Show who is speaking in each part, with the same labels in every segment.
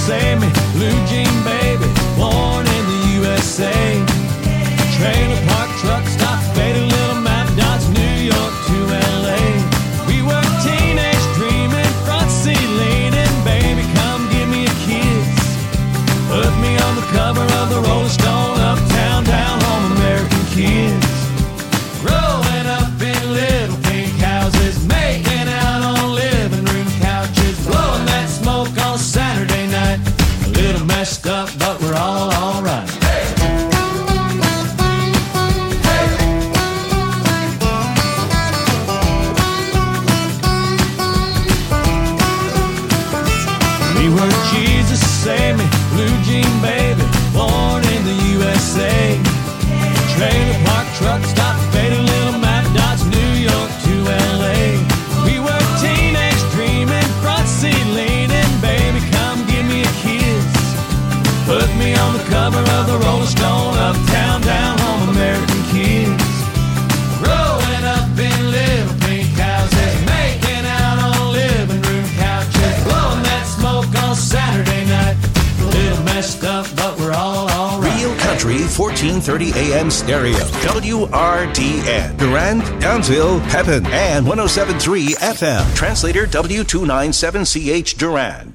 Speaker 1: save me, blue jean baby, born in the USA. Trailer park truck stop, faded little map dots, New York to LA. We were teenage dreaming, front seat leaning, baby come give me a kiss. Put me on the cover of the Rolling Stone, uptown, down home, American kids. Growing up in little pink houses, making out on living room couches, blowing that smoke on Saturday night. A little messed up, but we're all alright. We were Jesus, save me, blue jean baby, born in the USA. Trailer park truck stop, faded little map dots, New York to LA. We were teenage dreaming, front seat leaning, baby come give me a kiss. Put me on the cover of the Rolling Stone, uptown, down home, American kids. Growing up in little pink houses, making out on living room couches, blowing that smoke on Saturday night. A little messed up, but we're all alright.
Speaker 2: Real Country 1430 AM stereo, WRDN, Durand, Townsville, Pepin, and 107.3 FM. Translator W297CH Durand.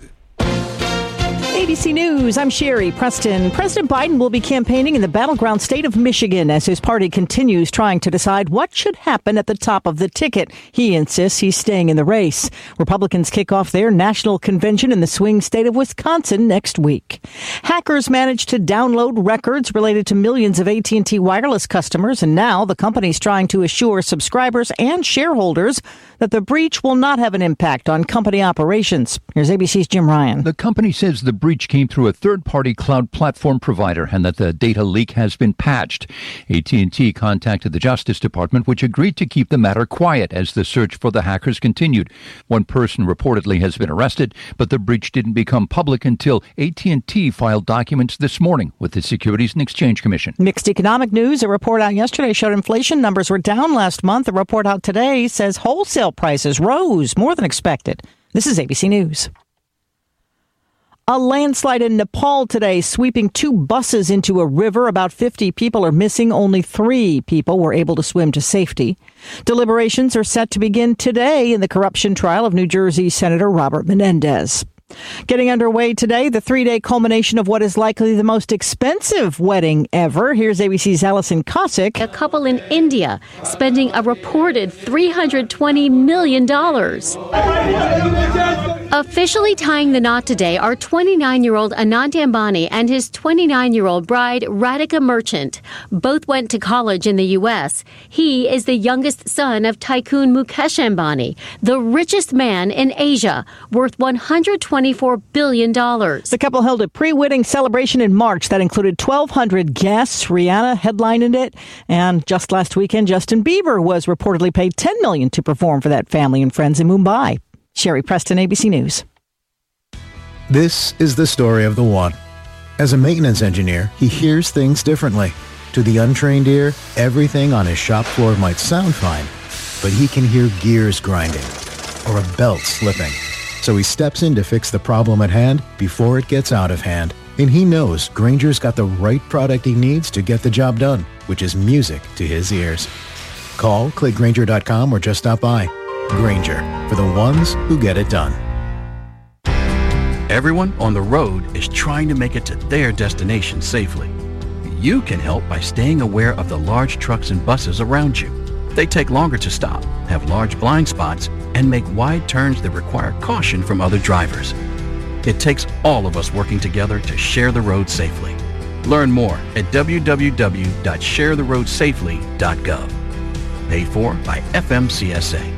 Speaker 3: ABC News, I'm Sherry Preston. President Biden will be campaigning in the battleground state of Michigan as his party continues trying to decide what should happen at the top of the ticket. He insists he's staying in the race. Republicans kick off their national convention in the swing state of Wisconsin next week. Hackers managed to download records related to millions of AT&T wireless customers, and now the company's trying to assure subscribers and shareholders that the breach will not have an impact on company operations. Here's ABC's Jim Ryan.
Speaker 4: The company says the breach came through a third-party cloud platform provider and that the data leak has been patched. AT&T contacted the Justice Department, which agreed to keep the matter quiet as the search for the hackers continued. One person reportedly has been arrested, but the breach didn't become public until AT&T filed documents this morning with the Securities and Exchange Commission.
Speaker 3: Mixed economic news. A report out yesterday showed inflation numbers were down last month. A report out today says wholesale prices rose more than expected. This is ABC News. A landslide in Nepal today, sweeping 2 buses into a river. About 50 people are missing. Only 3 people were able to swim to safety. Deliberations are set to begin today in the corruption trial of New Jersey Senator Robert Menendez. Getting underway today, the 3-day culmination of what is likely the most expensive wedding ever. Here's ABC's Allison Cossack.
Speaker 5: A couple in India spending a reported $320 million. Officially tying the knot today are 29-year-old Anand Ambani and his 29-year-old bride, Radhika Merchant. Both went to college in the U.S. He is the youngest son of Tycoon Mukesh Ambani, the richest man in Asia, worth $124 billion.
Speaker 3: The couple held a pre-wedding celebration in March that included 1,200 guests. Rihanna headlined it. And just last weekend, Justin Bieber was reportedly paid $10 million to perform for that family and friends in Mumbai. Sherry Preston, ABC News.
Speaker 6: This is the story of the one. As a maintenance engineer, he hears things differently. To the untrained ear, everything on his shop floor might sound fine, but he can hear gears grinding or a belt slipping. So he steps in to fix the problem at hand before it gets out of hand. And he knows Grainger's got the right product he needs to get the job done, which is music to his ears. Call, click Grainger.com, or just stop by. Grainger, for the ones who get it done.
Speaker 7: Everyone on the road is trying to make it to their destination safely. You can help by staying aware of the large trucks and buses around you. They take longer to stop, have large blind spots, and make wide turns that require caution from other drivers. It takes all of us working together to share the road safely. Learn more at www.sharetheroadsafely.gov. Paid for by FMCSA.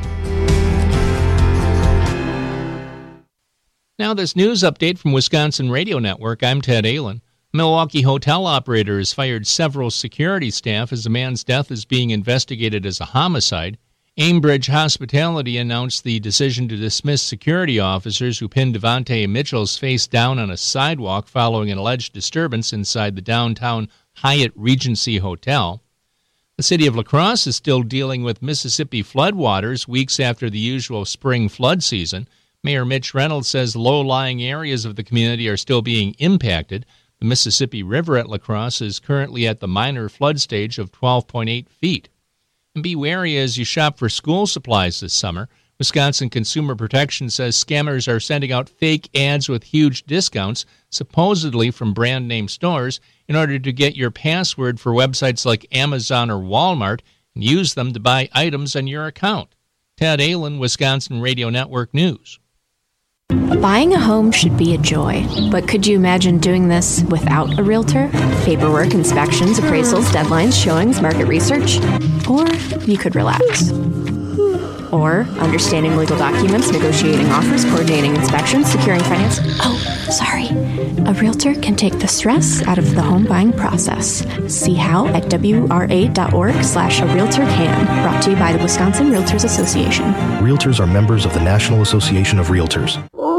Speaker 8: Now this news update from Wisconsin Radio Network. I'm Ted Allen. Milwaukee hotel operator has fired several security staff as the man's death is being investigated as a homicide. Aimbridge Hospitality announced the decision to dismiss security officers who pinned Devontae Mitchell's face down on a sidewalk following an alleged disturbance inside the downtown Hyatt Regency Hotel. The city of La Crosse is still dealing with Mississippi floodwaters weeks after the usual spring flood season. Mayor Mitch Reynolds says low-lying areas of the community are still being impacted. The Mississippi River at La Crosse is currently at the minor flood stage of 12.8 feet. And be wary as you shop for school supplies this summer. Wisconsin Consumer Protection says scammers are sending out fake ads with huge discounts, supposedly from brand name stores, in order to get your password for websites like Amazon or Walmart and use them to buy items on your account. Ted Allen, Wisconsin Radio Network News.
Speaker 9: Buying a home should be a joy, but could you imagine doing this without a realtor? Paperwork, inspections, appraisals, deadlines, showings, market research? Or you could relax. Or understanding legal documents, negotiating offers, coordinating inspections, securing finance. Oh, sorry. A realtor can take the stress out of the home buying process. See how at wra.org/a-realtor-can. Brought to you by the Wisconsin Realtors Association.
Speaker 10: Realtors are members of the National Association of Realtors.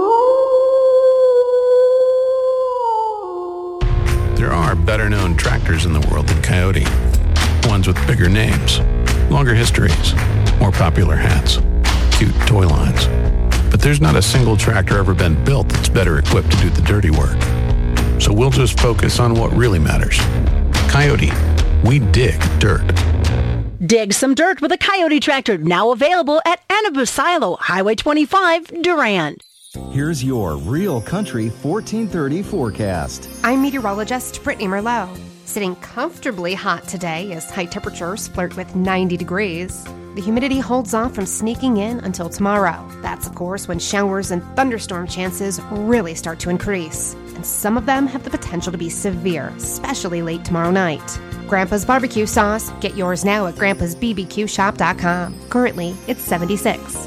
Speaker 11: There are better-known tractors in the world than Coyote. Ones with bigger names, longer histories, more popular hats, cute toy lines. But there's not a single tractor ever been built that's better equipped to do the dirty work. So we'll just focus on what really matters. Coyote, we dig dirt.
Speaker 12: Dig some dirt with a Coyote tractor, now available at Annabucilo, Highway 25, Durand.
Speaker 13: Here's your Real Country 1430 forecast.
Speaker 14: I'm meteorologist Brittany Merlot. Sitting comfortably hot today as high temperatures flirt with 90 degrees. The humidity holds off from sneaking in until tomorrow. That's, of course, when showers and thunderstorm chances really start to increase. And some of them have the potential to be severe, especially late tomorrow night. Grandpa's Barbecue Sauce. Get yours now at Grandpa'sBBQShop.com. Currently, it's 76.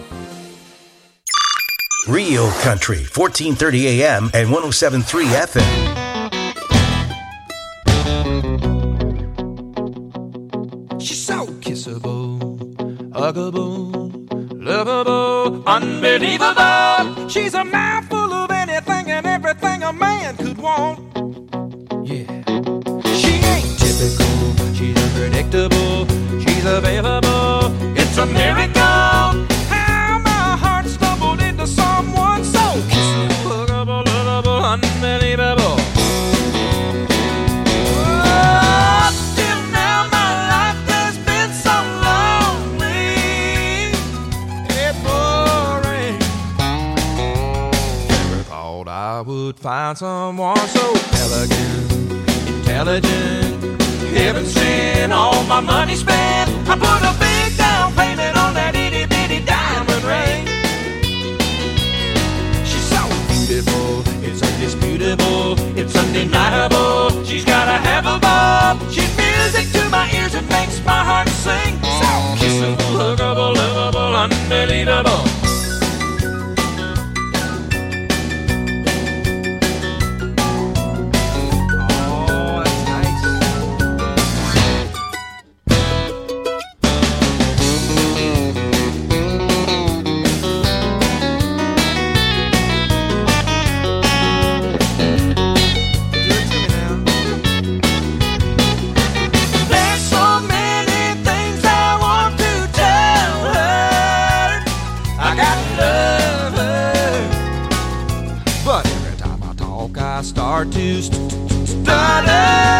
Speaker 2: Real Country, 1430 AM and 107.3 FM.
Speaker 1: She's so kissable, huggable, lovable, unbelievable. She's a mouthful of anything and everything a man could want. Yeah. She ain't typical, she's unpredictable, she's available. It's a miracle how my heart stumbled into someone so kissable, huggable, lovable, unbelievable. I would find someone so elegant, intelligent, heaven sent, all my money spent. I put a big down payment on that itty bitty diamond ring. She's so beautiful, it's undisputable, it's undeniable. She's got a have a ball. She's music to my ears and makes my heart sing. So kissable, huggable, lovable, unbelievable. Start to stutter.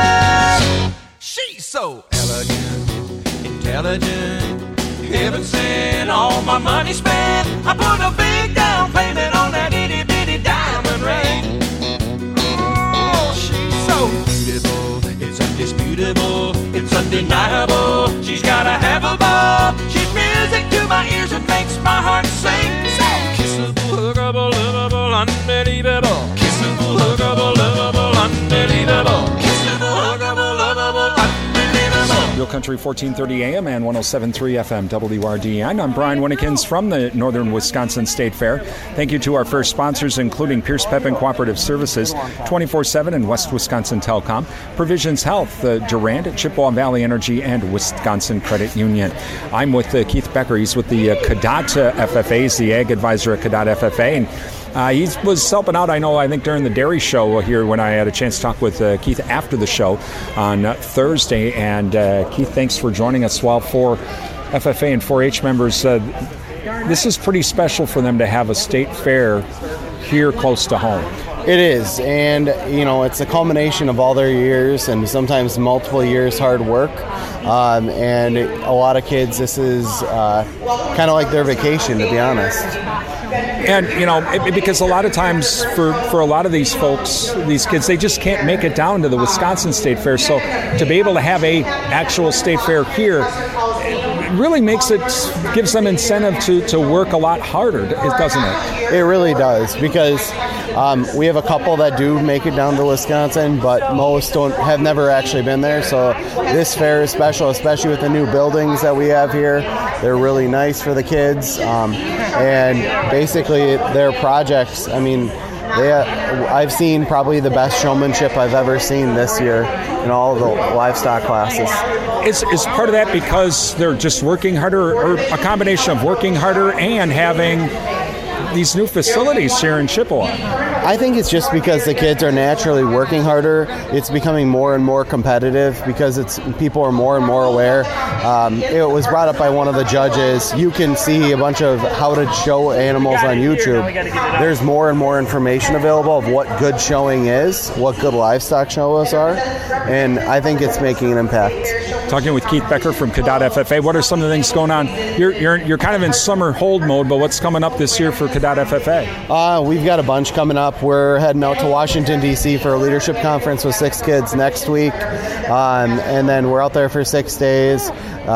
Speaker 1: She's so elegant, intelligent, heaven sent, all my money spent. I put a big down payment on that itty bitty diamond ring. Oh, she's so beautiful, it's undisputable, it's undeniable. She's got a have a ball. She's music to my ears and makes my heart sing. So kissable, huggable, lovable, unbelievable. Kissable, huggable, lovable, unbelievable. Kissable, huggable, lovable, unbelievable.
Speaker 15: Real Country 1430 AM and 107.3 FM WRDN. I'm Brian Winnekins from the Northern Wisconsin State Fair. Thank you to our first sponsors, including Pierce Pepin Cooperative Services, 24/7 and West Wisconsin Telecom, Provisions Health, Durand, Chippewa Valley Energy, and Wisconsin Credit Union. I'm with Keith Becker. He's with the Cadott FFA. He's the Ag Advisor at Cadott FFA. And he was helping out, I think, during the dairy show here when I had a chance to talk with Keith after the show on Thursday. And Keith, thanks for joining us. While for FFA and 4-H members, this is pretty special for them to have a state fair here close to home.
Speaker 16: It is, and it's a culmination of all their years and sometimes multiple years hard work. And a lot of kids, this is kind of like their vacation, to be honest.
Speaker 15: And, because a lot of times for a lot of these folks, these kids, they just can't make it down to the Wisconsin State Fair. So to be able to have a actual state fair here, it really gives them incentive to work a lot harder, doesn't it?
Speaker 16: It really does, because we have a couple that do make it down to Wisconsin, but most have never actually been there. So this fair is special, especially with the new buildings that we have here. They're really nice for the kids, and basically their projects, I've seen probably the best showmanship I've ever seen this year in all of the livestock classes.
Speaker 15: Is part of that because they're just working harder, or a combination of working harder and having these new facilities here in Chippewa?
Speaker 16: I think it's just because the kids are naturally working harder. It's becoming more and more competitive because people are more and more aware. It was brought up by one of the judges. You can see a bunch of how to show animals on YouTube. There's more and more information available of what good showing is, what good livestock shows are, and I think it's making an impact.
Speaker 15: Talking with Keith Becker from Cadott FFA. What are some of the things going on? You're kind of in summer hold mode, but what's coming up this year for Cadott FFA?
Speaker 16: We've got a bunch coming up. We're heading out to Washington, D.C. for a leadership conference with 6 kids next week, and then we're out there for 6 days.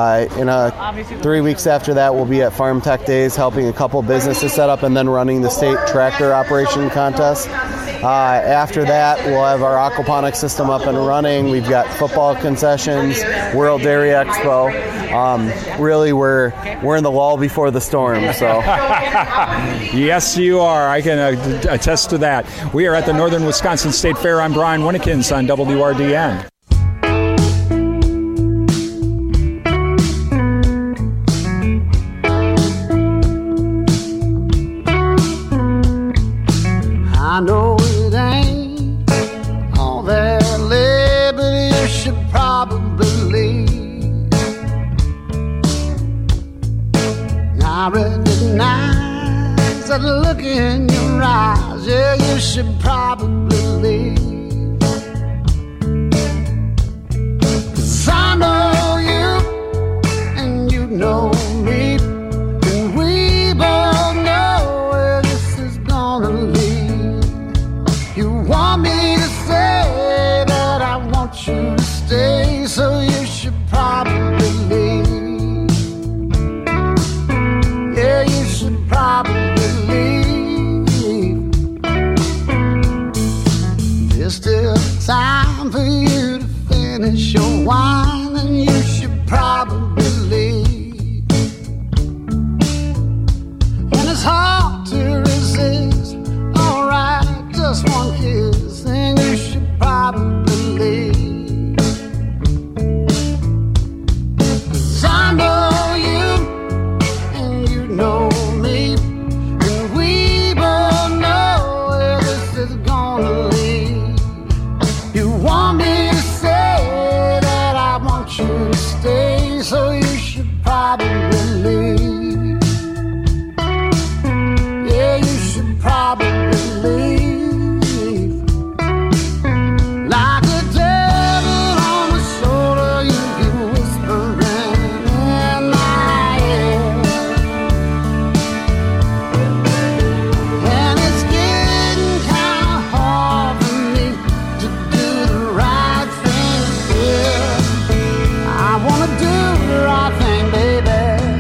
Speaker 16: 3 weeks after that, we'll be at Farm Tech Days helping a couple businesses set up and then running the state tractor operation contest. After that, we'll have our aquaponics system up and running. We've got football concessions, World Dairy Expo. Really, we're in the lull before the storm. So,
Speaker 15: yes, you are. I can attest to that. We are at the Northern Wisconsin State Fair. I'm Brian Winnikins on WRDN.
Speaker 17: I know it ain't all that liberty you should probably leave. I recognize that look in your eyes, yeah, you should probably leave. 'Cause I know you and you know me, and we both know where this is gonna lead. You want me to say that I want you to stay, so you should probably leave. Yeah, you should probably leave. There's still time for you to finish your wine, and you should probably leave. And it's hard to resist. Alright, just one kiss, and you should probably leave. 'Cause I know you, and you know me, and we both know where this is gonna lead. You want me to say that I want you to stay, so you should probably leave. Yeah, you should probably leave. Like a devil on the shoulder, you keep whispering in my ear. And it's getting kind of hard for me to do the right thing here. I want to do the right thing, baby.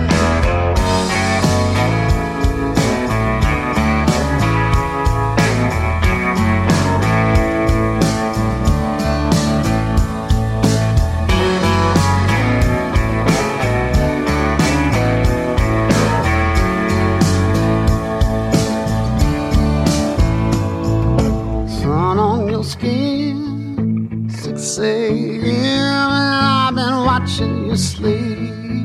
Speaker 17: Sun on your skin, 6 a.m. and I've been watching you sleep.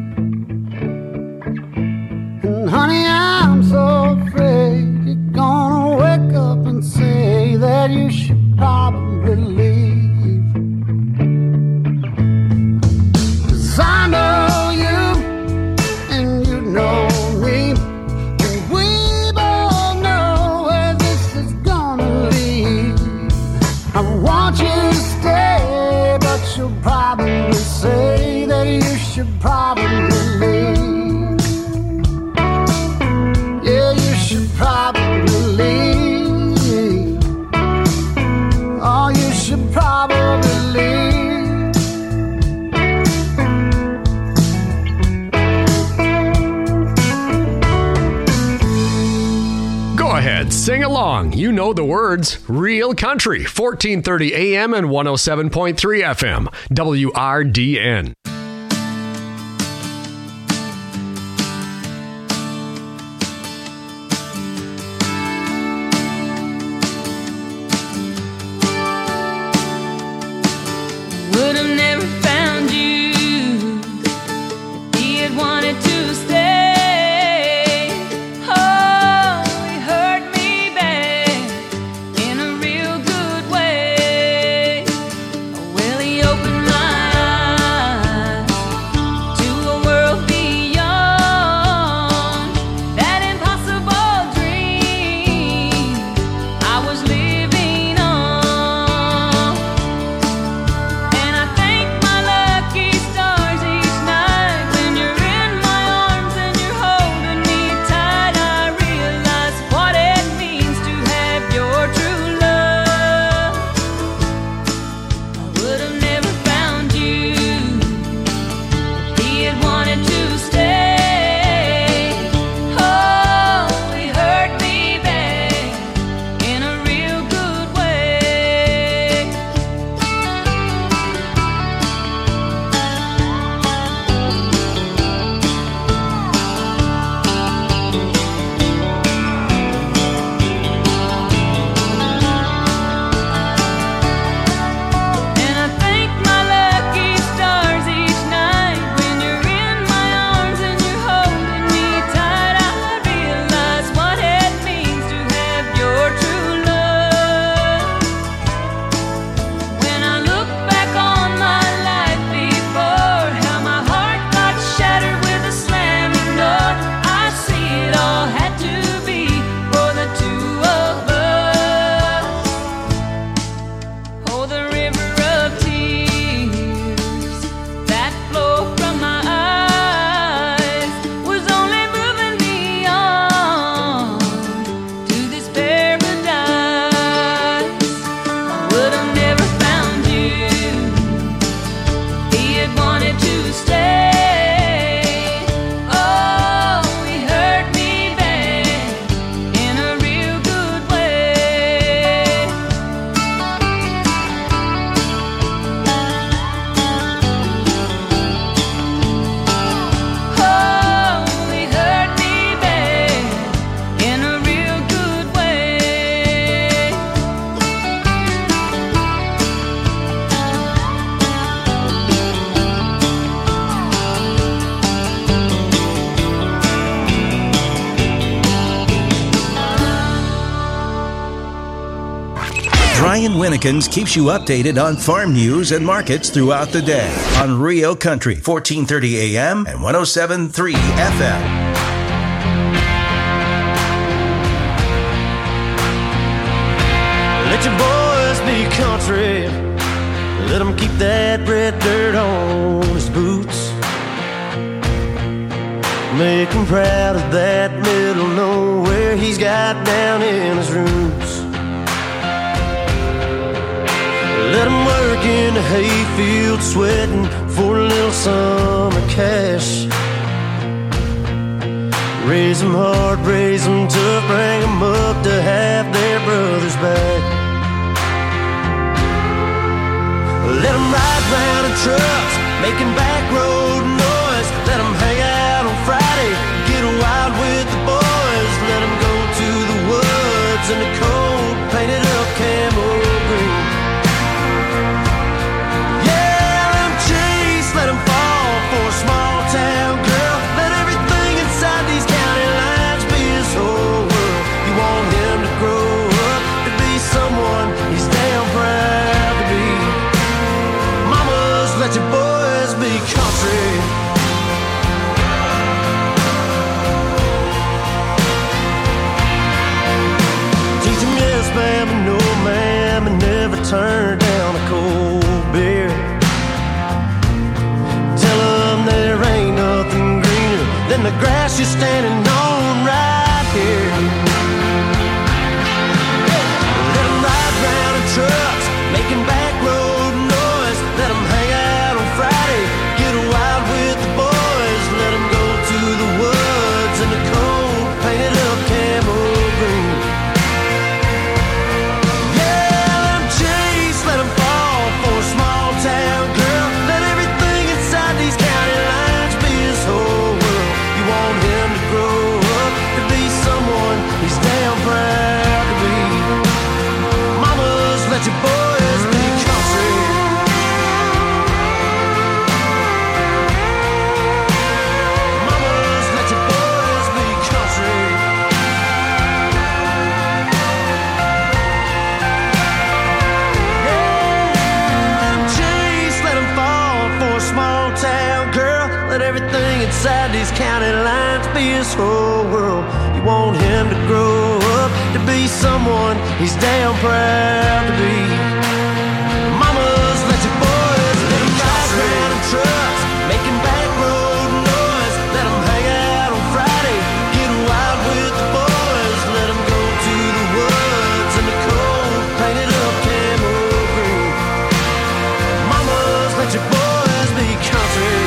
Speaker 17: And honey, I'm so afraid you're gonna wake up and say that you should probably leave. 'Cause I know you, and you know me, I want you to stay, but you'll probably say that you should probably leave. Yeah, you should probably leave. Oh, you should probably leave.
Speaker 18: Go ahead, sing along. You know the words. Real Country, 1430 AM and 107.3 FM, WRDN.
Speaker 19: Would have never found you if he had wanted to stay. Oh, he hurt me bad in a real good way. Well, he opened my eyes to a world beyond that impossible dream I was living on. And I thank my lucky stars each night when you're in my arms and you're holding me tight. I realize what it means to have your true love. I would have never found you if he had wanted to stay. Oh, he hurt me bad in a real good way. And I thank my lucky stars each night when you're in my arms and you're holding me tight. I realize what it means to have your true love. When I look back on my life before, how my heart got shattered with a slamming door, I see it all had to be for the two of us. Oh, the river of tears that flow from my eyes was only moving me on to this paradise. I would have never found you if he had wanted to stay. Oh, he hurt me bad in a real good way. Oh, he hurt me bad in a real good way.
Speaker 2: Brian Winnekins keeps you updated on farm news and markets throughout the day on Rio Country, 1430 AM and 107.3 FM.
Speaker 1: Let your boys be country. Let them keep that red dirt on his boots. Make him proud of that middle nowhere he's got down in his roots. Let him work in the hayfield sweating for a little summer cash. Raise them hard, raise them tough, bring them up to have their brothers back. Let them ride round in trucks, making back road noise. Let them hang out on Friday, get wild with the boys. Let them go to the woods in the cold, painted up camo green. Yeah, let them chase, let them fall for a small town girl. Let everything inside these county lines be his whole world. You want him to grow up to be someone he's damn proud to be. Mamas, let your boys be country. Teach 'em you standing on right here. Let them ride round in trucks, making back road noise. Let them hang out on Friday, get wild with the boys. Let them go to the woods in the cold, painted up camo green. Yeah, let them chase, let them fall for a small town girl. Let everything inside these county lines be his whole world. You want him to grow up to be someone he's damn proud to be. Mamas, let your boys be country. Mamas, let your boys be country. Yeah, chase, let him fall for a small town girl. Let everything inside these county lines be his whole world. You want him to grow up to be someone he's damn proud to be. Mamas, let your boys let him ride around in trucks, making back road noise. Let him hang out on Friday, get wild with the boys. Let him go to the woods in the cold, painted up camo green. Mamas, let your boys be country.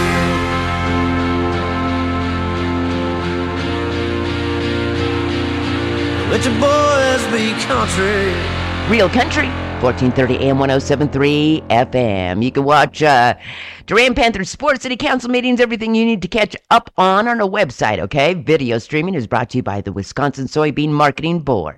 Speaker 1: Let your boys be country.
Speaker 20: Real Country, 1430 AM 107.3 FM. You can watch Duran Panthers Sports City Council meetings, everything you need to catch up on our website, okay? Video streaming is brought to you by the Wisconsin Soybean Marketing Board.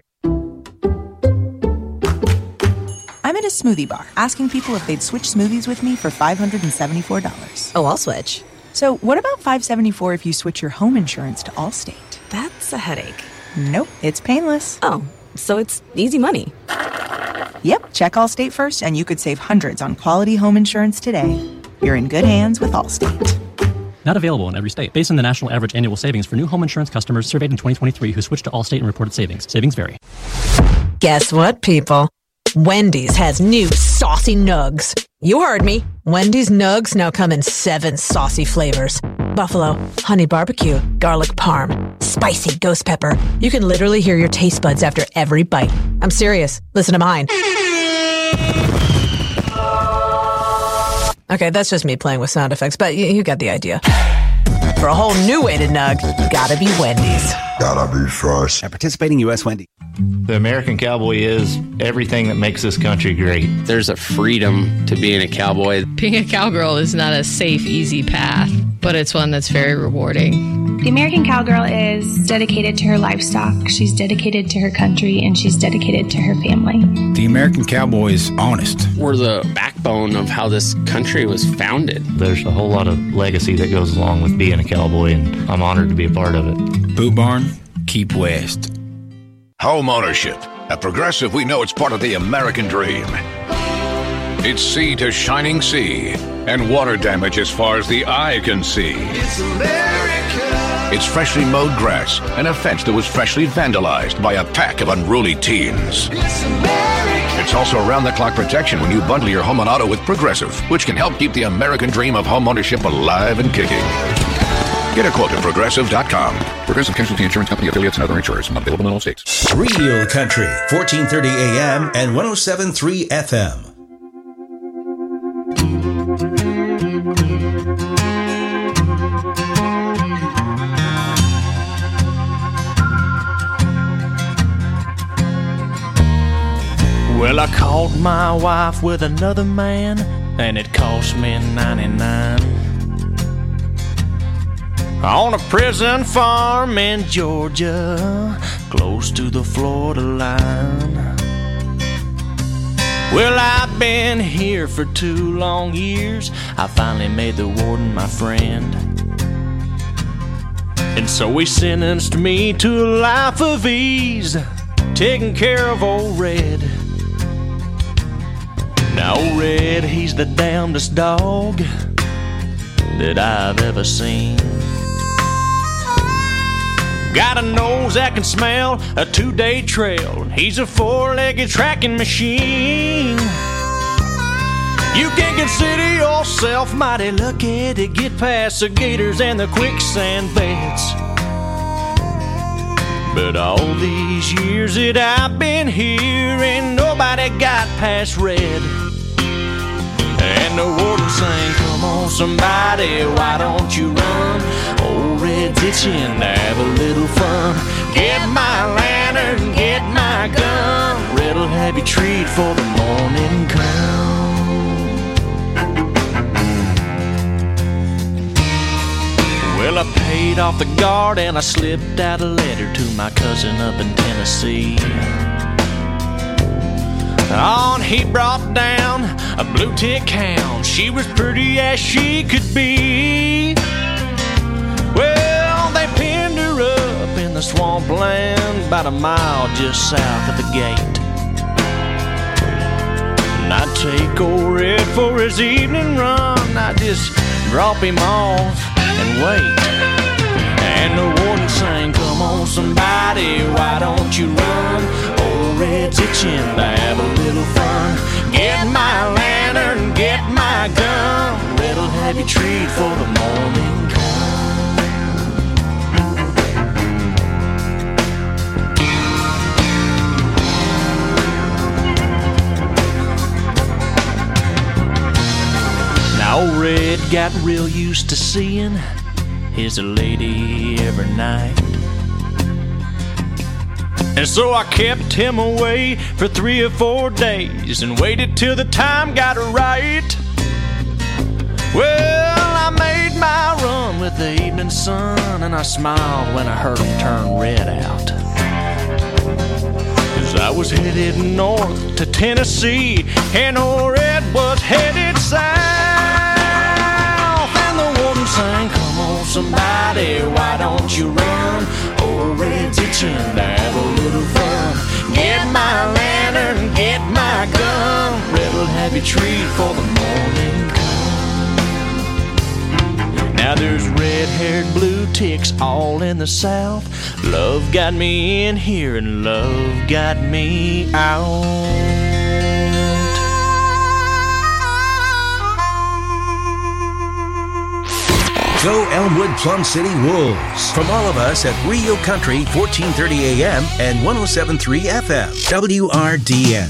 Speaker 21: I'm at a smoothie bar asking people if they'd switch smoothies with me for $574.
Speaker 22: Oh, I'll switch.
Speaker 21: So what about $574 if you switch your home insurance to Allstate?
Speaker 22: That's a headache.
Speaker 21: Nope, it's painless.
Speaker 22: Oh, so it's easy money.
Speaker 21: Yep, check Allstate first and you could save hundreds on quality home insurance today. You're in good hands with Allstate.
Speaker 23: Not available in every state. Based on the national average annual savings for new home insurance customers surveyed in 2023 who switched to Allstate and reported savings. Savings vary.
Speaker 22: Guess what, people? Wendy's has new saucy nugs. You heard me. Wendy's nugs now come in 7 saucy flavors. Buffalo, honey barbecue, garlic parm, spicy ghost pepper. You can literally hear your taste buds after every bite. I'm serious. Listen to mine. Okay, that's just me playing with sound effects, but you got the idea. For a whole new way to nug, gotta be Wendy's.
Speaker 24: Gotta be fresh. At participating U.S. Wendy's.
Speaker 25: The American cowboy is everything that makes this country great.
Speaker 26: There's a freedom to being a cowboy.
Speaker 27: Being a cowgirl is not a safe, easy path, but it's one that's very rewarding.
Speaker 28: The American cowgirl is dedicated to her livestock, she's dedicated to her country, and she's dedicated to her family.
Speaker 29: The American cowboy is honest.
Speaker 26: We're the backbone of how this country was founded.
Speaker 25: There's a whole lot of legacy that goes along with being a cowboy, and I'm honored to be a part of it.
Speaker 29: Boot Barn, keep west.
Speaker 30: Home ownership. At Progressive, we know it's part of the American dream. It's sea to shining sea, and water damage as far as the eye can see.
Speaker 1: It's America.
Speaker 30: It's freshly mowed grass and a fence that was freshly vandalized by a pack of unruly teens.
Speaker 1: It's America.
Speaker 30: It's also around-the-clock protection when you bundle your home and auto with Progressive, which can help keep the American dream of home ownership alive and kicking. Get a quote at Progressive.com.
Speaker 31: Progressive Casualty Insurance Company affiliates and other insurers. Not available in all states.
Speaker 2: Real Country, 1430 AM and 107.3 FM.
Speaker 32: Well, I caught my wife with another man, and it cost me 99. On a prison farm in Georgia, close to the Florida line. Well, I've been here for 2 long years. I finally made the warden my friend. And so he sentenced me to a life of ease, taking care of old Red. Now old Red, he's the damnedest dog that I've ever seen. Got a nose that can smell a 2-day trail. He's a 4-legged tracking machine. You can consider yourself mighty lucky to get past the gators and the quicksand beds. But all these years that I've been here, ain't nobody got past red. And the warden sang, come on somebody, why don't you run? Old Red's itching to have a little fun. Get my lantern, get my gun. Red'll have you treat for the morning come. Well, I paid off the guard and I slipped out a letter to my cousin up in Tennessee. On he brought down a blue tick hound. She was pretty as she could be. Well, they pinned her up in the swampland about a mile just south of the gate. And I'd take old Red for his evening run. I'd just drop him off and wait. And the warden sang, come on somebody, why don't you run? Old Red's itching to have a little fun. Get my lantern, get my gun. Red'll have you treat for the morning come. Now old Red got real used to seeing his lady every night. And so I kept him away for 3 or 4 days and waited till the time got right. Well, I made my run with the evening sun, and I smiled when I heard him turn Red out. 'Cause I was headed north to Tennessee, and old Red was headed south. And the warden sang, come on somebody, why don't you run? Old Red's itching to have a little fun. Get my lantern, get my gun. Red'll have you treat for the morning come. Now there's red-haired blue ticks all in the south. Love got me in here and love got me out.
Speaker 2: Go Elmwood Plum City Wolves. From all of us at Rio Country, 1430 AM and 107.3 FM, WRDN.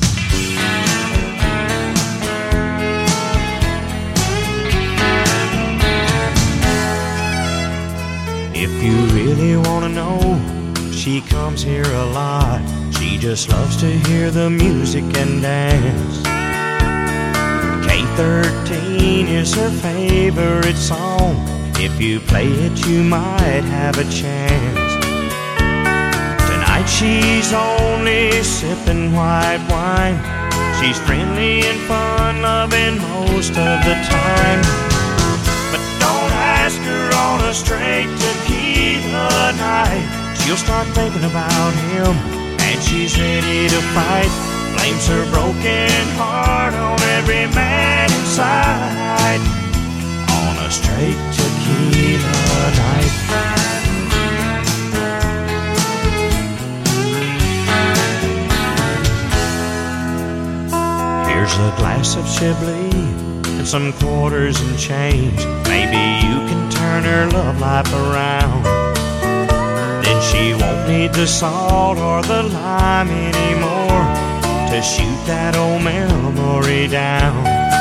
Speaker 32: If you really want to know, she comes here a lot. She just loves to hear the music and dance. K13 is her favorite song. If you play it, you might have a chance. Tonight she's only sipping white wine. She's friendly and fun-loving most of the time. But don't ask her on a straight tequila night. She'll start thinking about him, and she's ready to fight. Blames her broken heart on every man inside. On a straight tequila night. Here's a glass of Chablis and some quarters and change. Maybe you can turn her love life around. Then she won't need the salt or the lime anymore to shoot that old memory down.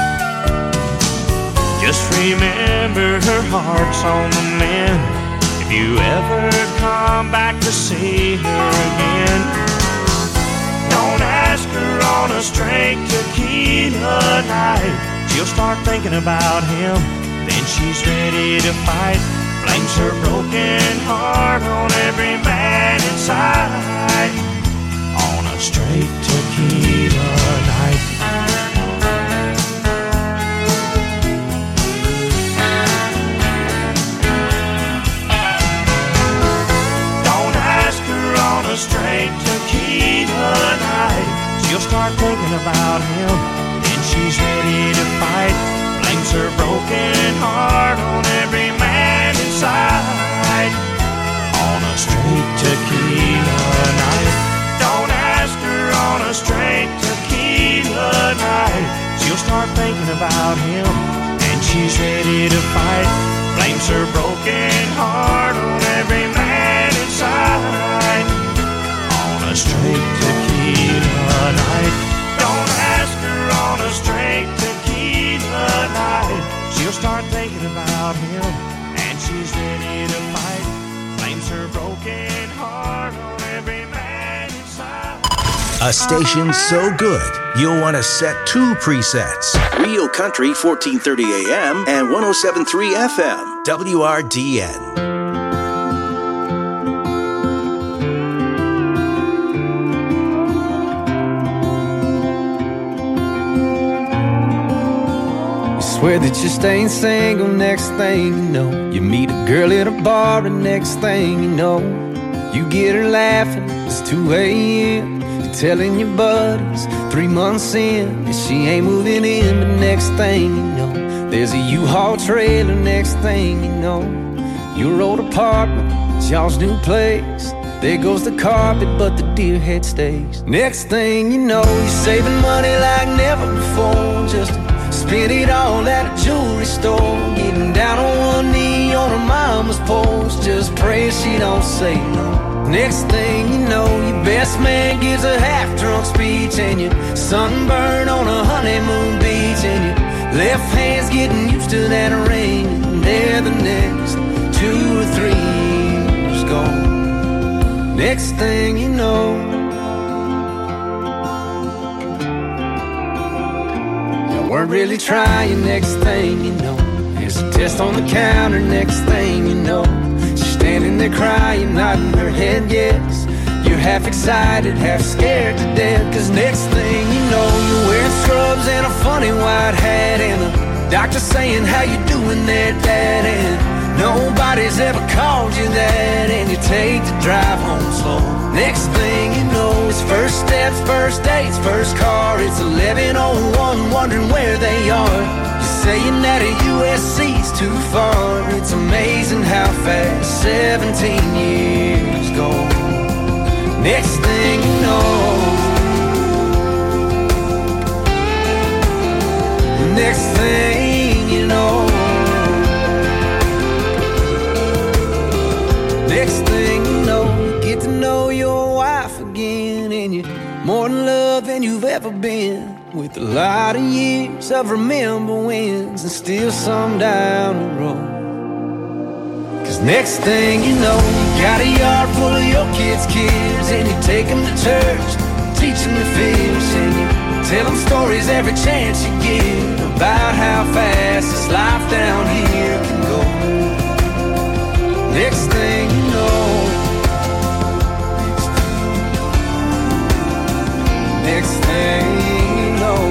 Speaker 32: Just remember her heart's on the mend. If you ever come back to see her again, don't ask her on a straight tequila night. She'll start thinking about him, then she's ready to fight. Blames her broken heart on every man inside. On a straight tequila night. Straight tequila night. She'll start thinking about him, then she's ready to fight. Blames her broken heart on every man inside. On a straight tequila night. Don't ask her on a straight tequila night. She'll start thinking about him, and she's ready to fight. Blames her broken heart on every man inside.
Speaker 2: A station so good, you'll want to set 2 presets. Rio Country 1430 AM and 107.3 FM, WRDN.
Speaker 3: Swear that you're staying single, next thing you know, you meet a girl at a bar, and next thing you know, you get her laughing, it's 2 a.m. You're telling your buddies 3 months in that she ain't moving in, but next thing you know, there's a U-Haul trailer, next thing you know, your old apartment, it's y'all's new place. There goes the carpet, but the deer head stays. Next thing you know, you're saving money like never before, just to spend it all at a jewelry store, getting down on one knee on her mama's porch, just praying she don't say no. Next thing you know, your best man gives a half-drunk speech, and you're sunburned on a honeymoon beach, and your left hand's getting used to that ring, and there the next 2 or 3 years gone. Next thing you know, weren't really trying, next thing you know, there's a test on the counter, next thing you know, she's standing there crying, nodding her head yes. You're half excited, half scared to death, cause next thing you know, you're wearing scrubs and a funny white hat, and the doctor saying, how you doing there, Dad? And nobody's ever called you that, and you take the drive home slow. Next thing you know, it's first steps, first dates, first car. It's 11:01, wondering where they are. You're saying that a USC's too far. It's amazing how fast 17 years go. Next thing you know, next thing you know, next thing you know, you get to know your wife again, and you're more in love than you've ever been, with a lot of years of remember wins and still some down the road. Cause next thing you know, you got a yard full of your kids' and you take them to church, teach them to fish, and you tell them stories every chance you get about how fast this life down here can go. Next thing you know, next thing you know,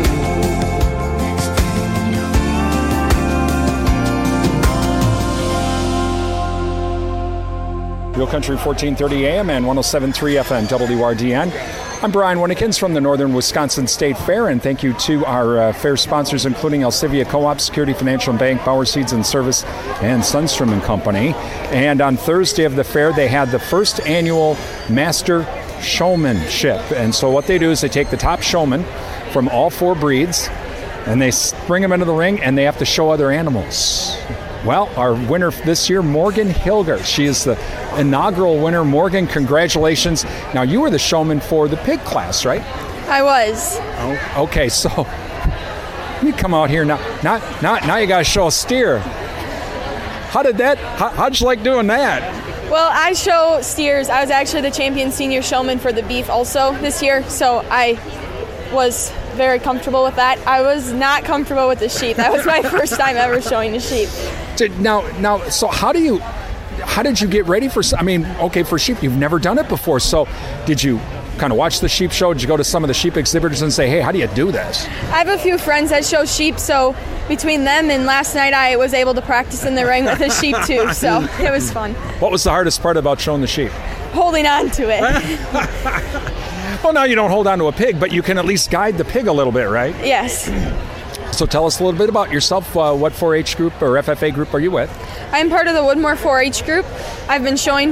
Speaker 15: Real Country 1430 AM and 107.3 FM WRDN. I'm Brian Winnekins from the Northern Wisconsin State Fair, and thank you to our fair sponsors, including Alcivia Co-op, Security Financial and Bank, Bauer Seeds and Service, and Sundstrom and Company. And on Thursday of the fair, they had the first annual Master Showmanship. And so what they do is they take the top showmen from all 4 breeds, and they bring them into the ring, and they have to show other animals. Well, our winner this year, Morgan Hilger. She is the inaugural winner. Morgan, congratulations. Now, you were the showman for the pig class, right?
Speaker 4: I was.
Speaker 15: Oh, okay, so you come out here now. Now you got to show a steer. How'd you like doing that?
Speaker 4: Well, I show steers. I was actually the champion senior showman for the beef also this year, so I was very comfortable with that. I was not comfortable with the sheep. That was my first time ever showing the sheep.
Speaker 15: Now, so how did you get ready for, for sheep, you've never done it before, so did you kind of watch the sheep show? Did you go to some of the sheep exhibitors and say, hey, how do you do this?
Speaker 4: I have a few friends that show sheep, so between them and last night I was able to practice in the ring with a sheep too, so it was fun. What
Speaker 15: was the hardest part about showing the sheep?
Speaker 4: Holding on to it.
Speaker 15: Well, now you don't hold on to a pig, but you can at least guide the pig a little bit, right?
Speaker 4: Yes.
Speaker 15: So tell us a little bit about yourself. What 4-H group or FFA group are you with?
Speaker 4: I'm part of the Woodmore 4-H group. I've been showing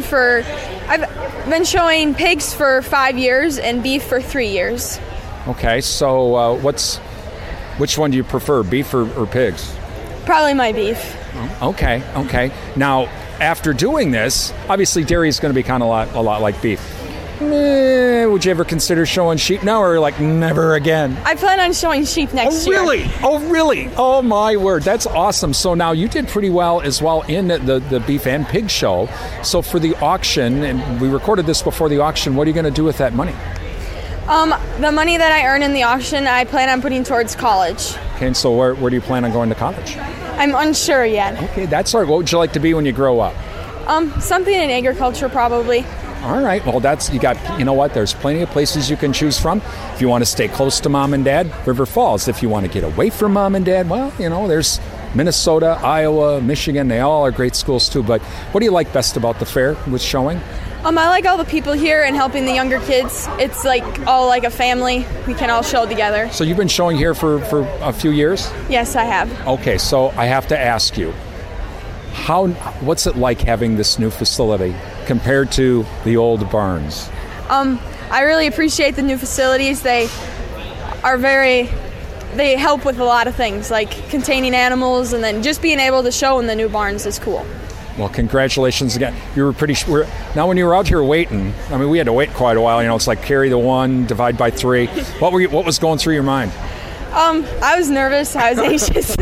Speaker 4: pigs for 5 years and beef for 3 years. Okay, so which one do you prefer, beef or pigs? Probably my beef.
Speaker 15: Okay. Now, after doing this, obviously dairy is going to be kind of a lot like beef. Would you ever consider showing sheep now, or like never again?
Speaker 4: I plan on showing sheep next year.
Speaker 15: Oh, really? Oh, my word. That's awesome. So now you did pretty well as well in the beef and pig show. So for the auction, and we recorded this before the auction, what are you going to do with that money?
Speaker 4: The money that I earn in the auction, I plan on putting towards college.
Speaker 15: Okay, and so where do you plan on going to college?
Speaker 4: I'm unsure yet.
Speaker 15: Okay, that's all right. What would you like to be when you grow up?
Speaker 4: Something in agriculture, probably.
Speaker 15: All right. Well, you know what? There's plenty of places you can choose from. If you want to stay close to mom and dad, River Falls. If you want to get away from mom and dad, well, there's Minnesota, Iowa, Michigan. They all are great schools too. But what do you like best about the fair with showing?
Speaker 4: I like all the people here and helping the younger kids. It's all like a family. We can all show together.
Speaker 15: So you've been showing here for a few years?
Speaker 4: Yes, I have.
Speaker 15: Okay, so I have to ask you, what's it like having this new facility compared to the old barns?
Speaker 4: I really appreciate the new facilities. They help with a lot of things, like containing animals, and then just being able to show in the new barns is cool.
Speaker 15: Well, congratulations again. You were now when you were out here waiting, we had to wait quite a while. It's like carry the one, divide by 3. What was going through your mind?
Speaker 4: I was nervous. I was anxious.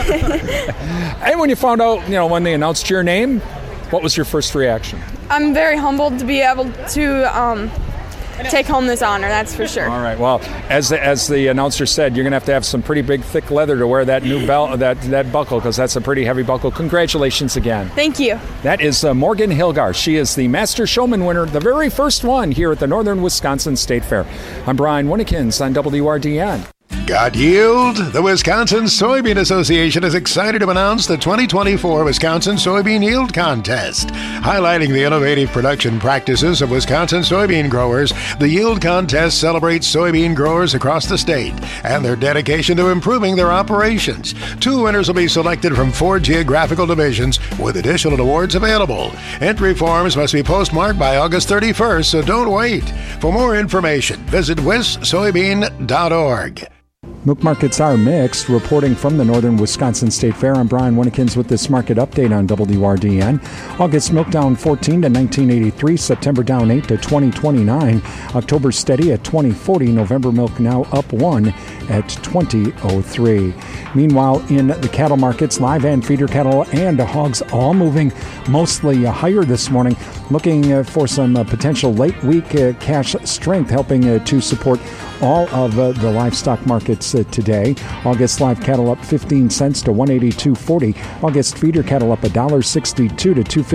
Speaker 15: And when you found out, when they announced your name, what was your first reaction?
Speaker 4: I'm very humbled to be able to take home this honor, that's for sure.
Speaker 15: All right. Well, as the announcer said, you're going to have some pretty big, thick leather to wear that new belt, that buckle, because that's a pretty heavy buckle. Congratulations again.
Speaker 4: Thank you.
Speaker 15: That is Morgan Hilgar. She is the Master Showman winner, the very first one here at the Northern Wisconsin State Fair. I'm Brian Winnekins on WRDN.
Speaker 5: Got yield? The Wisconsin Soybean Association is excited to announce the 2024 Wisconsin Soybean Yield Contest. Highlighting the innovative production practices of Wisconsin soybean growers, the Yield Contest celebrates soybean growers across the state and their dedication to improving their operations. 2 winners will be selected from 4 geographical divisions with additional awards available. Entry forms must be postmarked by August 31st, so don't wait. For more information, visit wissoybean.org.
Speaker 15: Milk markets are mixed. Reporting from the Northern Wisconsin State Fair, I'm Brian Winnekins with this market update on WRDN. August milk down 14 to 1983. September down 8 to 2029. October steady at 2040. November milk now up 1 at 2003. Meanwhile, in the cattle markets, live and feeder cattle and hogs all moving mostly higher this morning. Looking for some potential late week cash strength, helping to support all of the livestock markets today. August live cattle up 15 cents to $182.40. August feeder cattle up $1.62 to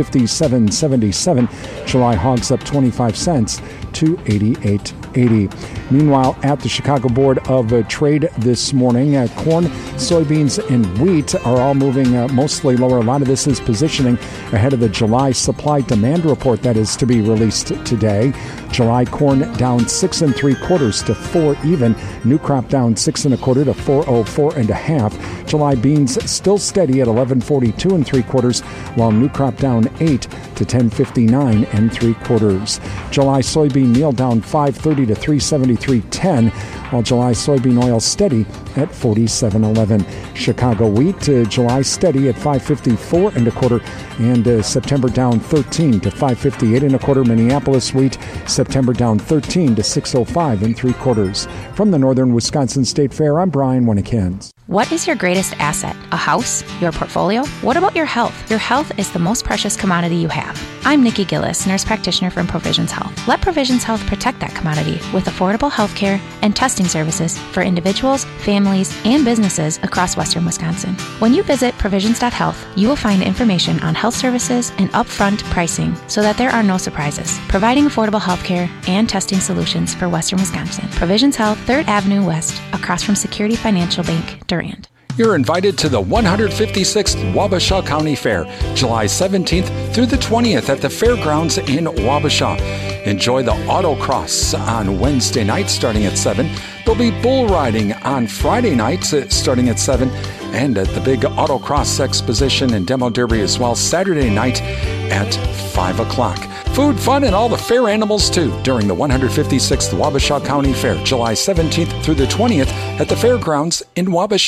Speaker 15: $257.77. July hogs up 25 cents to $88.80. Meanwhile, at the Chicago Board of Trade this morning, corn, soybeans, and wheat are all moving mostly lower. A lot of this is positioning ahead of the July supply-demand report that is to be released today. July corn down 6 3/4 to 4 even. New crop down 6 1/4 to 404 1/2. July beans still steady at 1142 3/4, while new crop down 8 to 1059 3/4. July soybean meal down 530 to 373.10, while July soybean oil steady at 47.11. Chicago wheat July steady at 554 1/4, and September down 13 to 558 1/4. Minneapolis wheat September down 13 to 605 3/4. From the Northern Wisconsin State Fair, I'm Brian Winnekins.
Speaker 6: What is your greatest asset? A house? Your portfolio? What about your health? Your health is the most precious commodity you have. I'm Nikki Gillis, nurse practitioner from Provisions Health. Let Provisions Health protect that commodity with affordable health care and testing services for individuals, families, and businesses across western Wisconsin. When you visit provisions.health, you will find information on health services and upfront pricing so that there are no surprises, providing affordable health care and testing solutions for western Wisconsin. Provisions Health, 3rd Avenue West, across from Security Financial Bank, Durand.
Speaker 15: You're invited to the 156th Wabasha County Fair, July 17th through the 20th at the fairgrounds in Wabasha. Enjoy the autocross on Wednesday night starting at 7. There'll be bull riding on Friday nights starting at 7, and at the big autocross exposition and demo derby as well Saturday night at 5 o'clock. Food, fun, and all the fair animals too during the 156th Wabasha County Fair, July 17th through the 20th at the fairgrounds in Wabasha.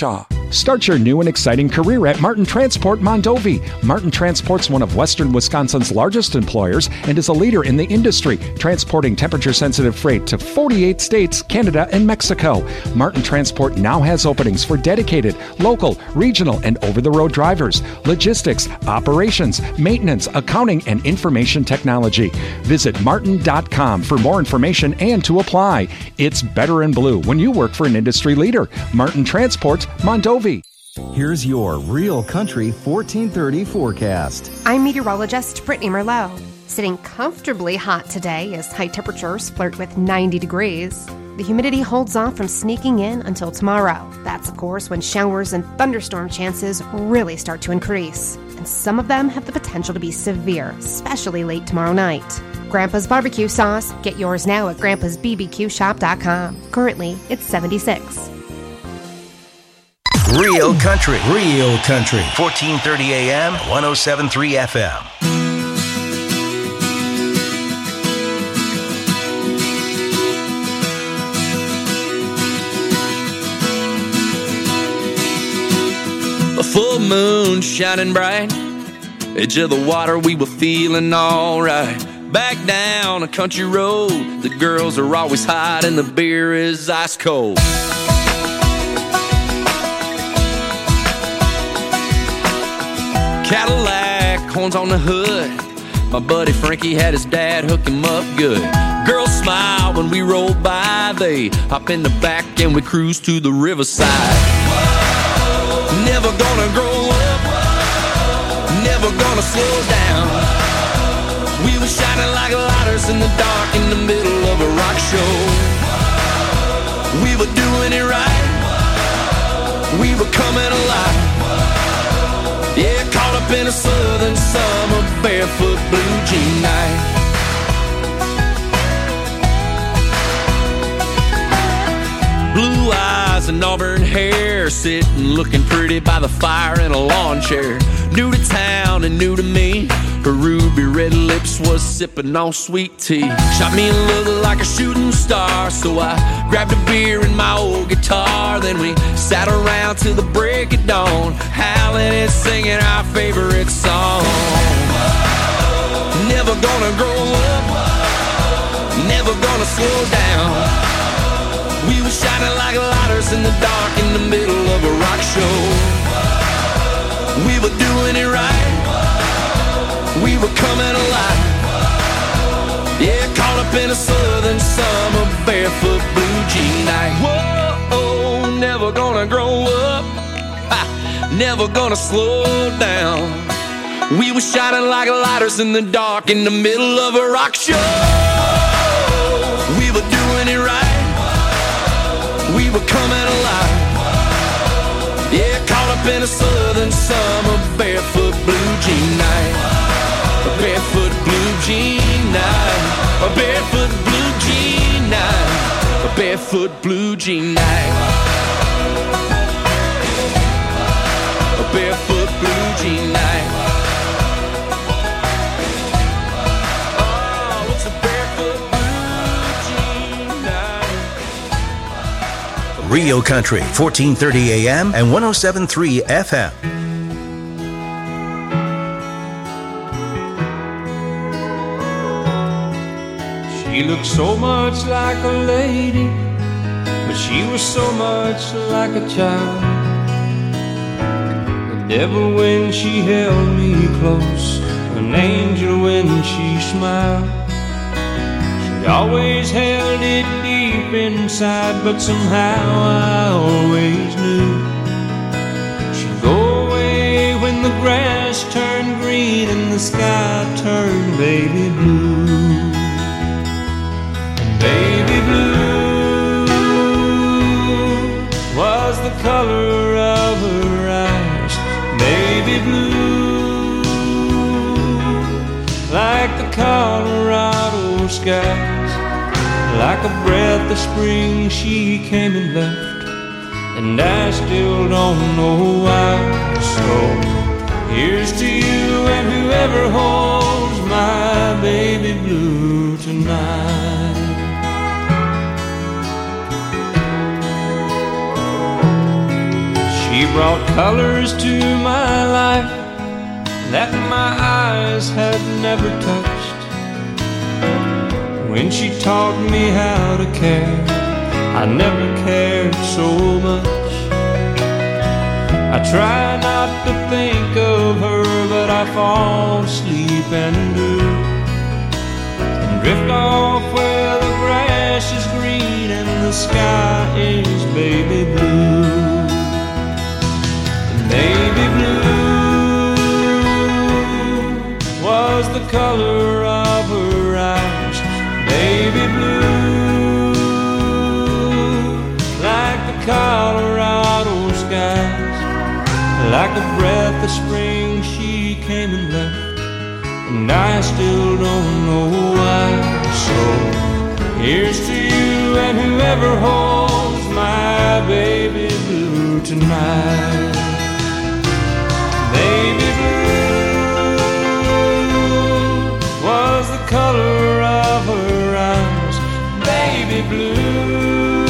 Speaker 15: Start your new and exciting career at Martin Transport Mondovi. Martin Transport's one of Western Wisconsin's largest employers and is a leader in the industry, transporting temperature-sensitive freight to 48 states, Canada, and Mexico. Martin Transport now has openings for dedicated, local, regional, and over-the-road drivers, logistics, operations, maintenance, accounting, and information technology. Visit martin.com for more information and to apply. It's better in blue when you work for an industry leader. Martin Transport Mondovi.
Speaker 7: Here's your Real Country 1430 forecast.
Speaker 8: I'm meteorologist Brittany Merlot. Sitting comfortably hot today as high temperatures flirt with 90 degrees. The humidity holds off from sneaking in until tomorrow. That's, of course, when showers and thunderstorm chances really start to increase. And some of them have the potential to be severe, especially late tomorrow night. Grandpa's Barbecue Sauce. Get yours now at grandpasbbqshop.com. Currently, it's 76.
Speaker 2: Real Country. 1430 AM, 107.3 FM.
Speaker 9: A full moon shining bright, edge of the water, we were feeling alright. Back down a country road, the girls are always hot and the beer is ice cold. Cadillac, horns on the hood. My buddy Frankie had his dad hook him up good. Girls smile when we roll by. They hop in the back and we cruise to the riverside. Whoa. Never gonna grow up. Whoa. Never gonna slow down. We were shining like lighters in the dark in the middle of a rock show. Whoa. We were doing it right. Whoa. We were coming alive. Yeah, caught up in a southern summer barefoot blue jean night. Blue eyes and auburn hair, sitting looking pretty by the fire in a lawn chair. New to town and new to me, her ruby red lips was sipping on sweet tea. Shot me a look like a shooting star, so I grabbed a beer and my old guitar. Then we sat around till the break of dawn, howling and singing our favorite song. Never gonna grow up, never gonna slow down. We were shining like lighters in the dark in the middle of a rock show. We were doing it right, we were coming alive. Yeah, caught up in a southern summer barefoot blue jean night. Whoa, never gonna grow up, never gonna slow down. We were shining like lighters in the dark in the middle of a rock show. We were doing it right, we were coming alive. Yeah, caught up in a southern summer barefoot blue jean night. A barefoot blue jean night. A barefoot blue jean night. A barefoot blue jean night. A barefoot blue jean night. Oh, it's a barefoot blue jean night.
Speaker 2: Rio Country, 1430 AM and 107.3 FM.
Speaker 1: She looked so much like a lady, but she was so much like a child. The devil when she held me close, an angel when she smiled. She always held it deep inside, but somehow I always knew she'd go away when the grass turned green and the sky turned baby blue. Baby blue was the color of her eyes. Baby blue, like the Colorado skies. Like a breath of spring she came and left, and I still don't know why. So here's to you and whoever holds my baby blue tonight. She brought colors to my life that my eyes had never touched. When she taught me how to care, I never cared so much. I try not to think of her, but I fall asleep and do, and drift off where the grass is green and the sky is baby blue. And baby blue was the color of her eyes. Baby blue, like the Colorado skies, like a breath of spring she came and left, and I still don't know why. So here's to you and whoever holds my baby blue tonight. Baby blue was the color of her eyes. Baby blue,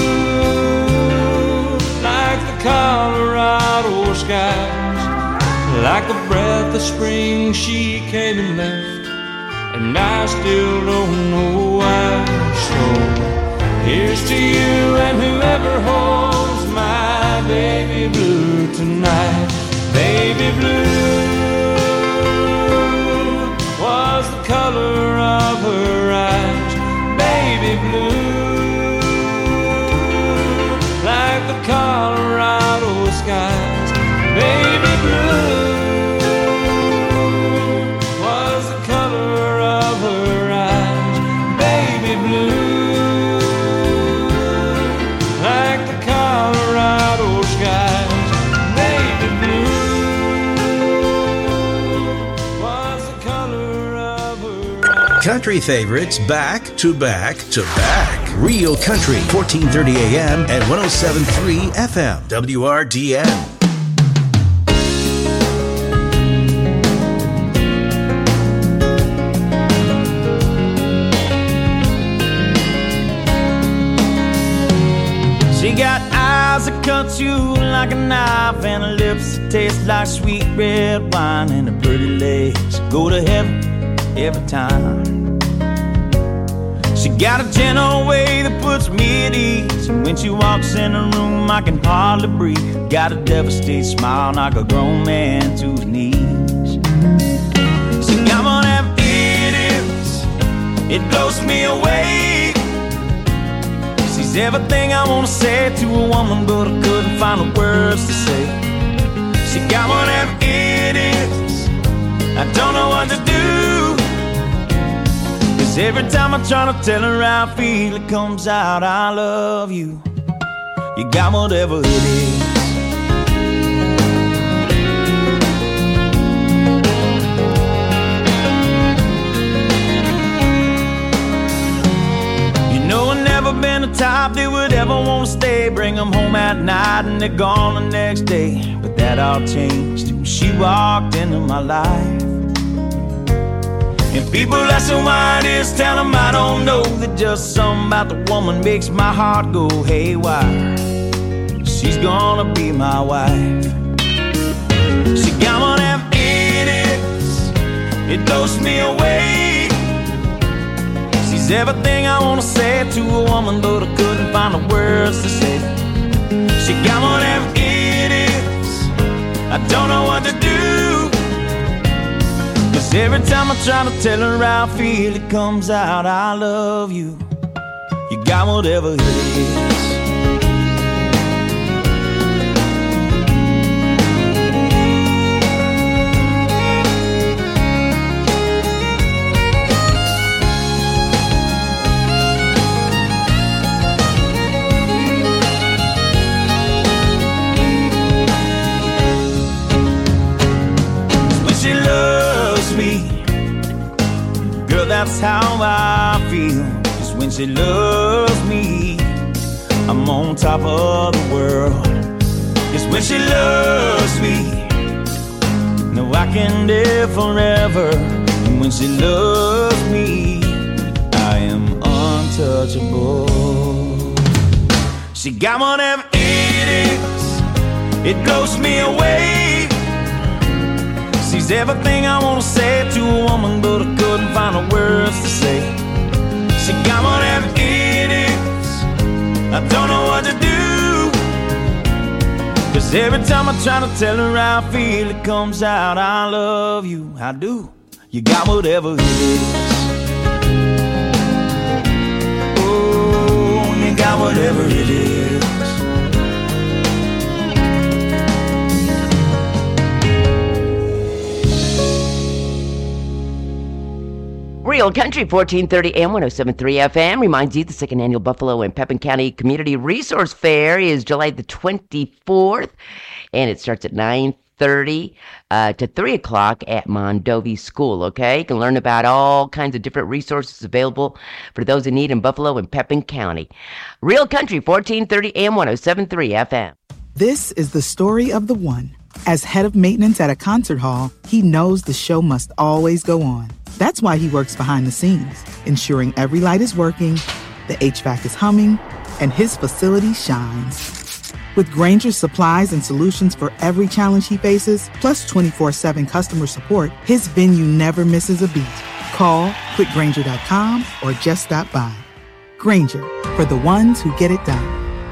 Speaker 1: like the Colorado skies, like a breath of spring she came and left, and I still don't know why. So here's to you and whoever holds my baby blue tonight. Baby blue was the color of her eyes. Baby blue, like the Colorado skies. Baby blue was the color of her eyes. Baby blue, like the Colorado skies. Baby blue was the color of her eyes.
Speaker 2: Country favorites back to back to back. Real Country, 1430 AM and 107.3 FM, WRDN.
Speaker 10: She got eyes that cut you like a knife, and her lips that taste like sweet red wine, and her pretty legs go to heaven every time. She got a gentle way that puts me at ease, and when she walks in the room I can hardly breathe. Got a devastated smile, knock a grown man to his knees. She got one of them idiots, it blows me away. She's everything I want to say to a woman, but I couldn't find the words to say. She got one of them idiots, I don't know what to do. Every time I try to tell her how I feel, it comes out, I love you. You got whatever it is. You know I've never been the type that would ever want to stay. Bring them home at night and they're gone the next day. But that all changed when she walked into my life. And people ask her why it is, tell them I don't know. That just something about the woman makes my heart go haywire. She's gonna be my wife. She got one of them idiots, it blows me away. She's everything I wanna say to a woman, but I couldn't find the words to say. She got one of them idiots, I don't know what to do. Every time I try to tell her how I feel, it comes out, I love you. You got whatever it is. That's how I feel, just when she loves me, I'm on top of the world. Just when she loves me, no, I can live forever. And when she loves me, I am untouchable. She got one of them idiots, it blows me away. She's everything I want to say to a woman, but I couldn't find the words to say. She got whatever it is, I don't know what to do. 'Cause every time I try to tell her how I feel, it comes out, I love you, I do. You got whatever it is. Oh, you got whatever it is.
Speaker 11: Real Country 1430 AM 107.3 FM reminds you the second annual Buffalo and Pepin County Community Resource Fair is July the 24th, and it starts at 9:30 to 3 o'clock at Mondovi School, okay? You can learn about all kinds of different resources available for those in need in Buffalo and Pepin County. Real Country 1430 AM 107.3 FM.
Speaker 12: This is the story of the one. As head of maintenance at a concert hall, he knows the show must always go on. That's why he works behind the scenes, ensuring every light is working, the HVAC is humming, and his facility shines. With Grainger's supplies and solutions for every challenge he faces, plus 24/7 customer support, his venue never misses a beat. Call quickgrainger.com or just stop by. Grainger, for the ones who get it done.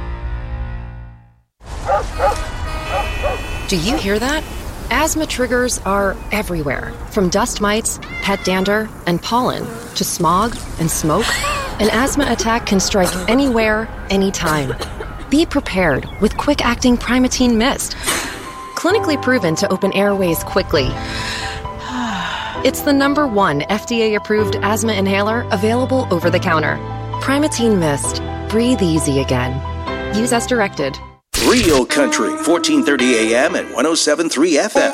Speaker 13: Do you hear that? Asthma triggers are everywhere, from dust mites, pet dander, and pollen, to smog and smoke. An asthma attack can strike anywhere, anytime. Be prepared with quick-acting Primatene Mist. Clinically proven to open airways quickly. It's the #1 FDA-approved asthma inhaler available over the counter. Primatene Mist. Breathe easy again. Use as directed.
Speaker 2: Real Country 1430 AM and 107.3 FM.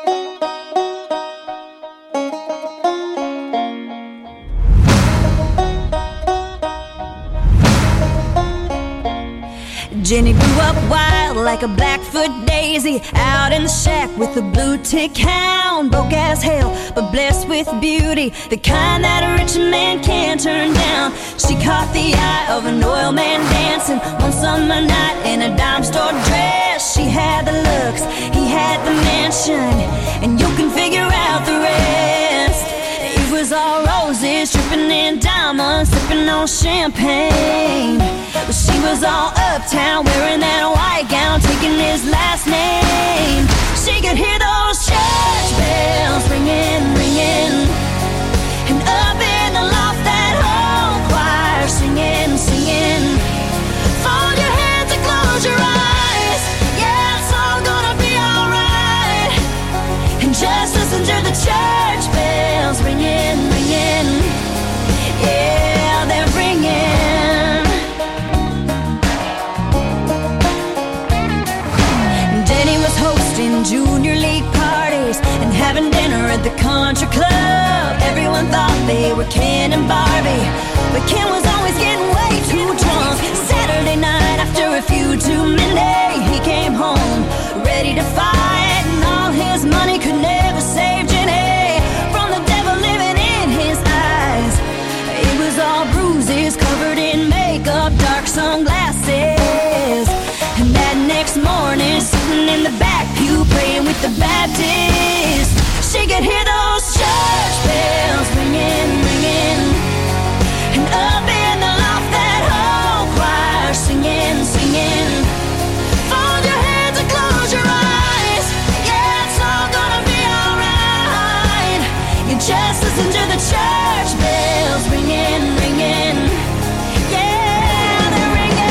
Speaker 14: Jenny grew up wild like a Blackfoot daisy, out in the shack with a blue tick hound. Broke as hell, but blessed with beauty, the kind that a rich man can't turn down. She caught the eye of an oil man dancing one summer night in a dime store dress. She had the looks, he had the mansion, and you can figure out the rest. It was all roses, dripping in diamonds, sipping on champagne. But she was all uptown, wearing that white gown, taking his last name. She could hear those church bells ringing, ringing, and up in the loft that whole choir singing, singing. Fold your hands and close your eyes, yeah, it's all gonna be alright. And just listen to the church bells ringing, ringing, yeah, they're ringing. Junior league parties and having dinner at the country club. Everyone thought they were Ken and Barbie, but Ken was always getting way too drunk. Saturday night after a few too many, he came home ready to fight, and all his money could never save Jenny from the devil living in his eyes. It was all bruises covered in makeup, dark sunglasses, and that next morning sitting in the back pew praying with the Baptist, she could hear those church bells ringing, ringing, and up in the loft that whole choir singing, singing. Fold your hands and close your eyes, yeah, it's all gonna be alright. You just listen to the church bells ringing, ringing, yeah, they're ringing.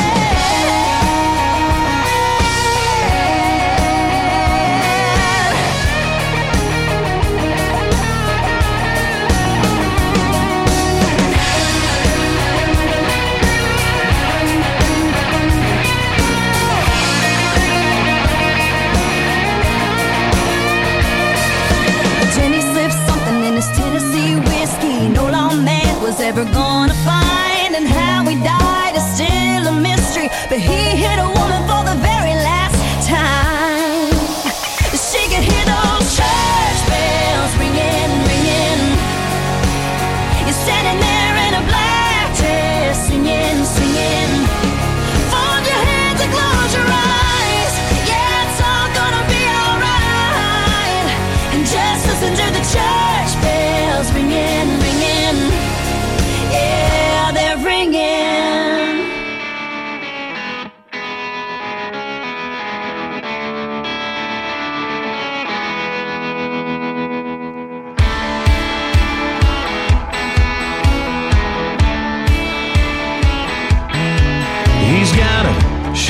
Speaker 14: Tennessee whiskey no lawman was ever gonna find, and how he died is still a mystery, but he hit a woman for the very last time. She could hear those church bells ringing, ringing. You're standing there in a black dress singing, singing. Fold your hands and close your eyes, yeah, it's all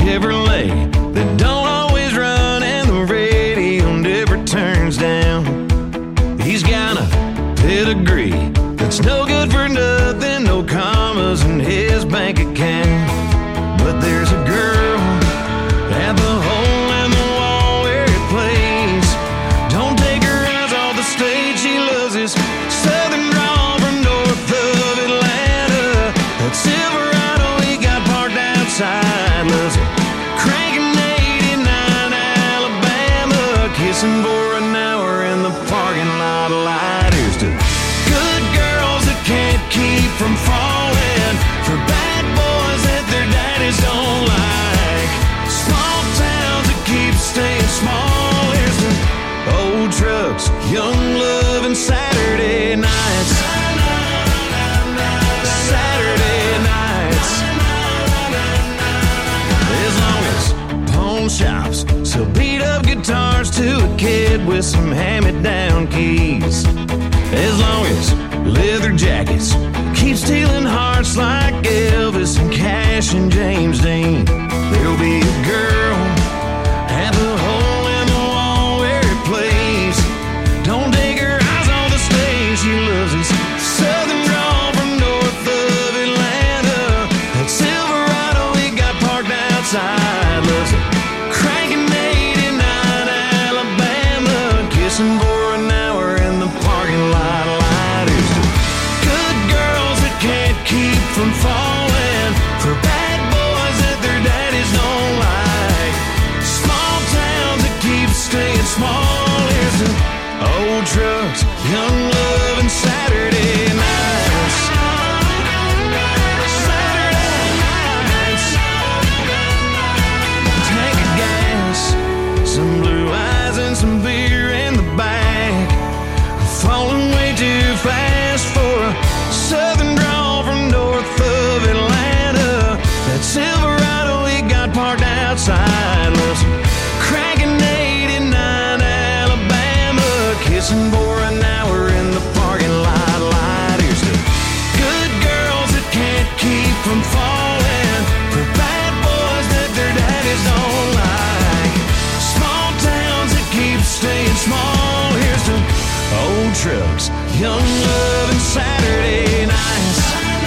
Speaker 10: Chevrolet that don't always run and the radio never turns down. He's got a pedigree that's no good for nothing, no commas in his bank account. But there's a girl at the hole in the wall where it plays. Don't take her eyes off the stage, she loves his southern drawl from north of Atlanta. That Silverado he got parked outside, loves it cranking 89 Alabama, kissing for an hour in the parking lot light. Here's to good girls that can't keep from falling, for bad boys that their daddies don't like, small towns that keep staying small. Here's to old trucks, young love, and Saturday nights. Saturday nights. As long as pawn shops sell beat up guitars to a kid with some hand-me-down keys, as long as leather jackets keep stealing hearts like Elvis and Cash and James Dean, there'll be a girl at the hole in the wall where it plays. Don't take her eyes on the stage, she loves his southern drawl from north of Atlanta. That Silverado he got parked outside, loves it cranking 89 Alabama, kissing for an hour in the parking lot light. Here's to good girls that can't keep from falling, for bad boys that their daddies don't like, small towns that keep staying small. Here's to old trucks, young love, and Saturday nights. Saturday nights. Tank of gas, some blue eyes, and some beer in the back. Falling way too fast for a southern drawl from north of Atlanta. That Silverado he got parked outside, loves cranking 89 Alabama, kissing for an hour in the parking lot light. Here's to good girls that can't keep from falling, for bad boys that their daddies don't like, small towns that keep staying small. Here's to old trucks, young love, and Saturday nights.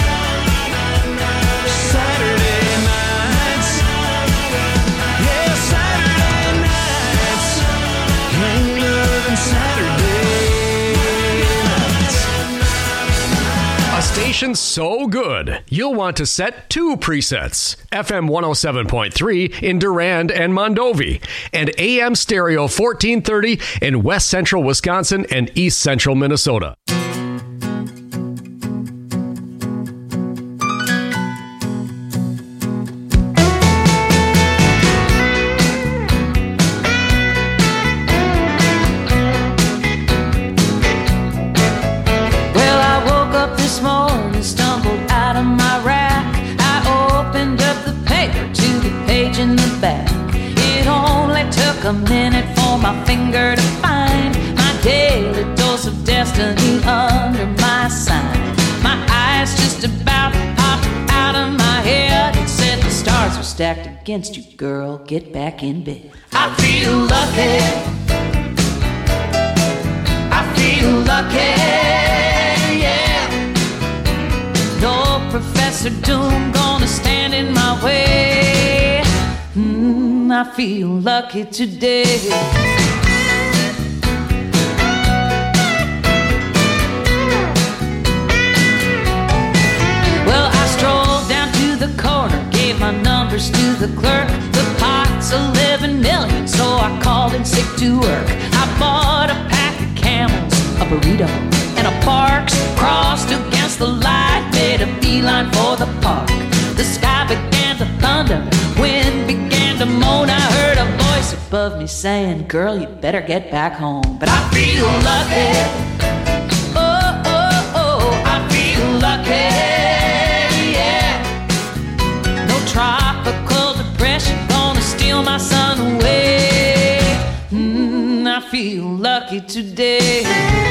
Speaker 10: Saturday nights. Yeah, Saturday nights. Young love and Saturday nights.
Speaker 16: A station so good, you'll want to set two presets. FM 107.3 in Durand and Mondovi, and AM stereo 1430 in West Central Wisconsin and East Central Minnesota.
Speaker 17: Well, I woke up this morning, stumbled out of my rack. I opened up the paper to the page in the back. It only took a minute for my finger to find my daily dose of destiny under my sign. My eyes just about popped out of my head. It said the stars were stacked against you, girl. Get back in bed. I feel lucky. I feel lucky. Yeah. No Professor Doom gonna stand in my way. I feel lucky today. Well, I strolled down to the corner, gave my numbers to the clerk. The pot's 11 million, so I called in sick to work. I bought a pack of Camels, a burrito, and a Parks. Crossed against the light, made a beeline for the park. The sky began to thunder, wind began to moan. I heard a voice above me saying, girl, you better get back home. But I feel lucky. Oh, oh, oh, I feel lucky. Yeah. No tropical depression gonna steal my sun away. I feel lucky today.